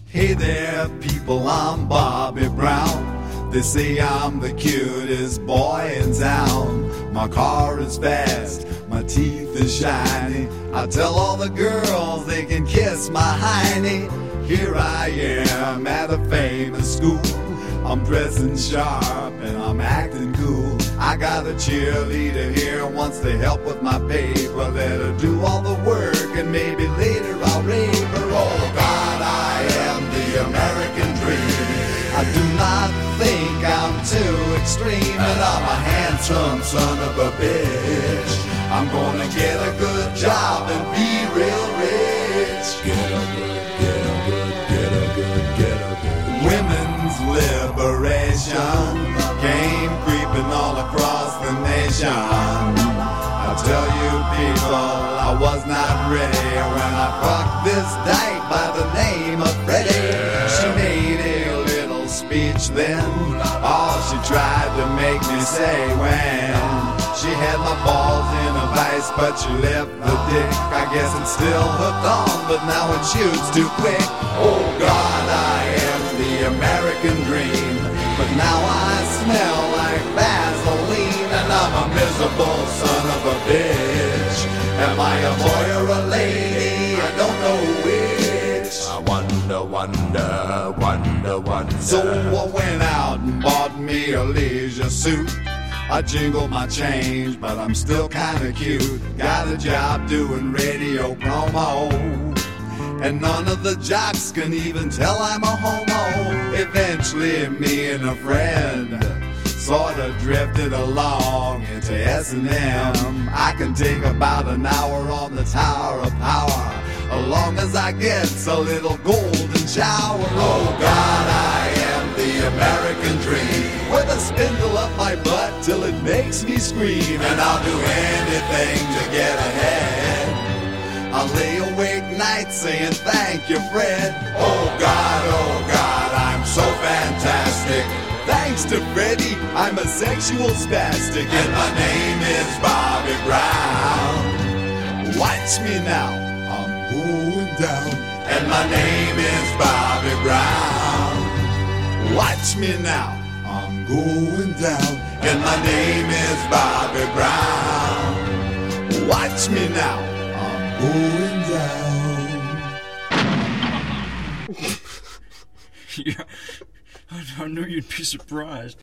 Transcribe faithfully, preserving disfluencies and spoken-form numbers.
Hey there, people, I'm Bobby Brown. They say I'm the cutest boy in town. My car is fast, my teeth is shiny. I tell all the girls they can kiss my hiney. Here I am at a famous school. I'm dressing sharp and I'm acting cool. I got a cheerleader here who wants to help with my paper. Let her do all the work and maybe later I'll rape her. Oh God, I am the American dream. I do not think I'm too extreme, and I'm a handsome son of a bitch. I'm gonna get a good job and be real rich. Get a good, get a good, get a good, get a good. Women's liberation came creeping all across the nation. I tell you people, I was not ready when I fucked this dyke by the name of Freddie. She made a little speech then, all she tried to make me say when she had my balls in a vice, but she left the dick. I guess it's still hooked on, but now it shoots too quick. Oh God, I am the American dream, but now I smell like Vaseline, and I'm a miserable son of a bitch. Am I a boy or a lady? I don't know which. I wonder, wonder, wonder, wonder. So I went out and bought me a leisure suit. I jingled my change, but I'm still kinda cute. Got a job doing radio promo, and none of the jocks can even tell I'm a homo. Eventually me and a friend sorta drifted along into S and M. I can take about an hour on the Tower of Power, as long as I get a little golden shower. Oh God, I am the American dream, with a spindle up my butt till it makes me scream. And I'll do anything to get ahead. I'll lay awake nights saying thank you, Fred. Oh God, oh God, I'm so fantastic. Thanks to Freddie, I'm a sexual spastic, and my name is Bobby Brown. Watch me now, I'm going down. And my name is Bobby Brown. Watch me now, I'm going down. And my name is Bobby Brown. Watch me now, I'm going down. Yeah, I, I knew you'd be surprised.